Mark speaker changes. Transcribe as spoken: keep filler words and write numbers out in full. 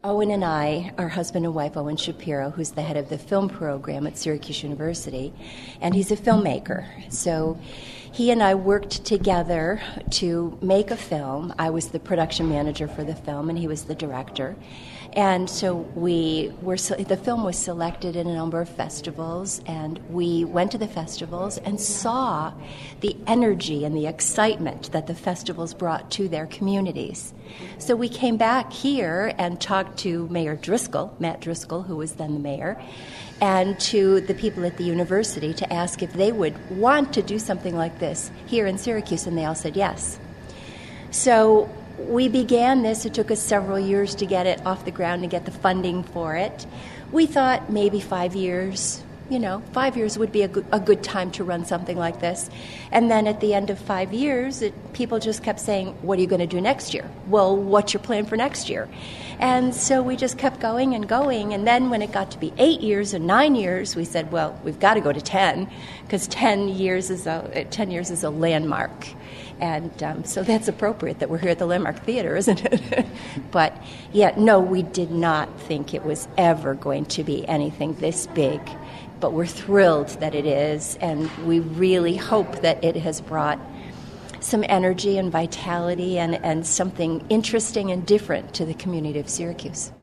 Speaker 1: Owen and I are husband and wife, Owen Shapiro, who's the head of the film program at Syracuse University, and he's a filmmaker. So he and I worked together to make a film. I was the production manager for the film, and he was the director. And so we were, the film was selected in a number of festivals, and we went to the festivals and saw the energy and the excitement that the festivals brought to their communities. So we came back here and talked to Mayor Driscoll, Matt Driscoll, who was then the mayor, and to the people at the university to ask if they would want to do something like this here in Syracuse, and they all said yes. So we began this. It took us several years to get it off the ground, to get the funding for it. We thought maybe five years, you know, five years would be a good, a good time to run something like this. And then at the end of five years, it, people just kept saying, what are you going to do next year? Well, what's your plan for next year? And so we just kept going and going. And then when it got to be eight years and nine years, we said, well, we've got to go to ten, because ten years is a, ten years is a landmark. And um, so that's appropriate that we're here at the Landmark Theater, isn't it? But, yeah, no, we did not think it was ever going to be anything this big. But we're thrilled that it is, and we really hope that it has brought some energy and vitality and, and something interesting and different to the community of Syracuse.